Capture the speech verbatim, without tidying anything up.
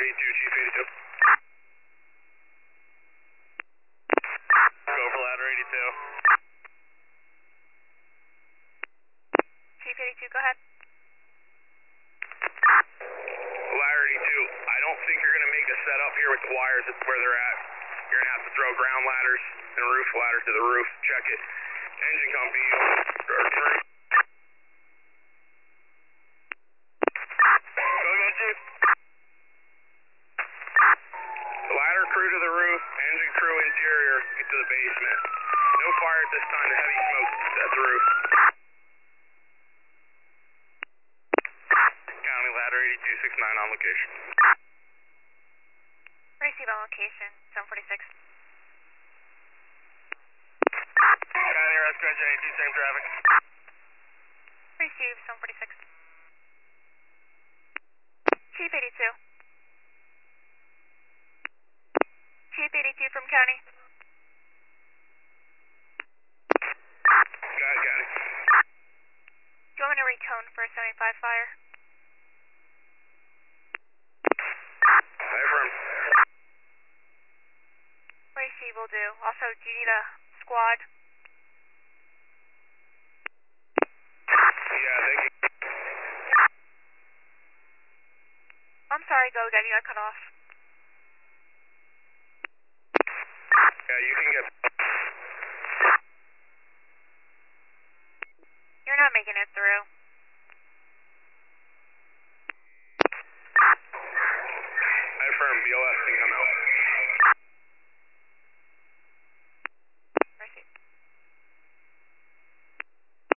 eighty-two, Chief eighty-two. Go for ladder eighty-two. Chief eighty-two, go ahead. Ladder eighty-two, I don't think you're going to make a setup here with the wires at where they're at. You're going to have to throw ground ladders and roof ladders to the roof. Check it. Engine company, or crew. Go again, Chief. Ladder crew to the roof, engine crew interior, get to the basement. No fire at this time, the heavy smoke at the roof. County ladder eighty-two sixty-nine on location. Receive on location, seven forty-six. County rescue engine eighty-two, same traffic. Receive, seven forty-six. Chief eighty-two. Chief eighty-two from county. Got it, got it. Do you want me to retone for a seventy-five fire? Affirm. Receive will do. Also, do you need a squad? Yeah, thank you. I'm sorry, go again, you got cut off. Yeah, you can get... You're not making it through.